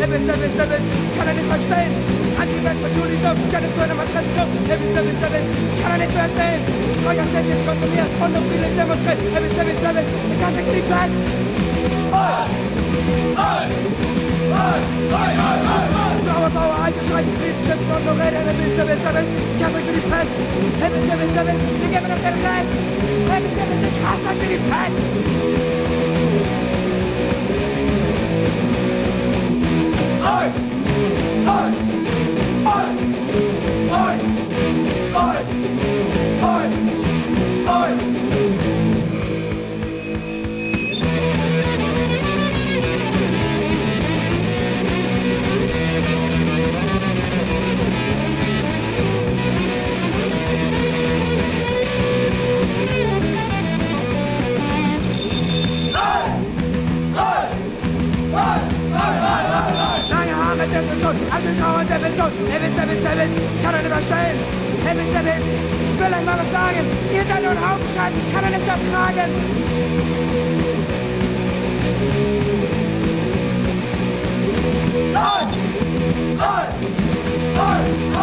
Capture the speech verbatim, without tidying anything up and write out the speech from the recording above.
Heavy Service Service, ich kann er nicht verstehen. Anti-Bands mit Julie Duff, Janice Turner, Matresko. Heavy Service Service, ich kann er nicht mehr sehen. Feuer ständig kontrolliert und noch viele demonstriert. Heavy Service Service, ich hasse die Fans. Oi! Oi! Oi! Oi! Oi! Oi! Blaue Bauer, alte Scheiße, Frieden, Schiffen und noch Räder. Heavy Service Service, ich hasse euch für die Fans. Heavy Service Service, wir geben noch den Rest. Heavy Service, ich hasse euch für die Fans. Oi! Oi! Oi! Oi! Oi! Oi! Oi! Das ist schon Aschenschauer der Person. Heavy Service Service, ich kann er nicht verstehen. Heavy Service, ich will euch mal was sagen. Ihr seid nur ein Haufen Scheiß, ich kann er nicht ertragen. Nein! Nein! Nein!